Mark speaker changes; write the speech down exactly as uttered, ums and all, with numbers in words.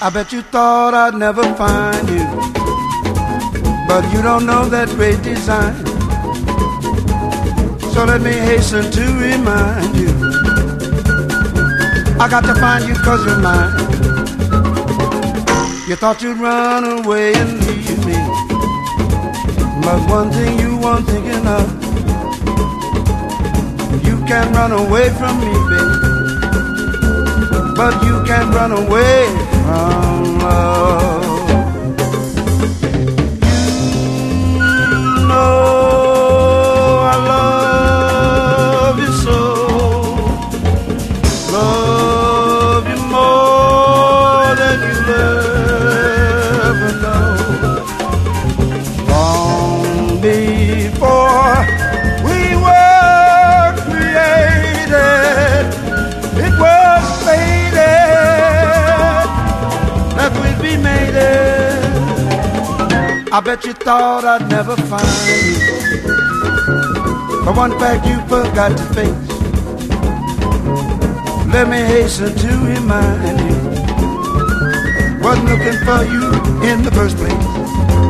Speaker 1: I bet you thought I'd never find you, but you don't know that great design. So let me hasten to remind you, I got to find you 'cause you're mine. You thought you'd run away and leave me, but one thing you weren't thinking of, you can't run away from me, baby, but you can't run away from love. You know I love you so, love you more than you'll ever know. Long before we were created, it was fated that we'd be mated. I bet you thought I'd never find you, but one fact you forgot to face. Let me hasten to remind you, wasn't looking for you in the first place.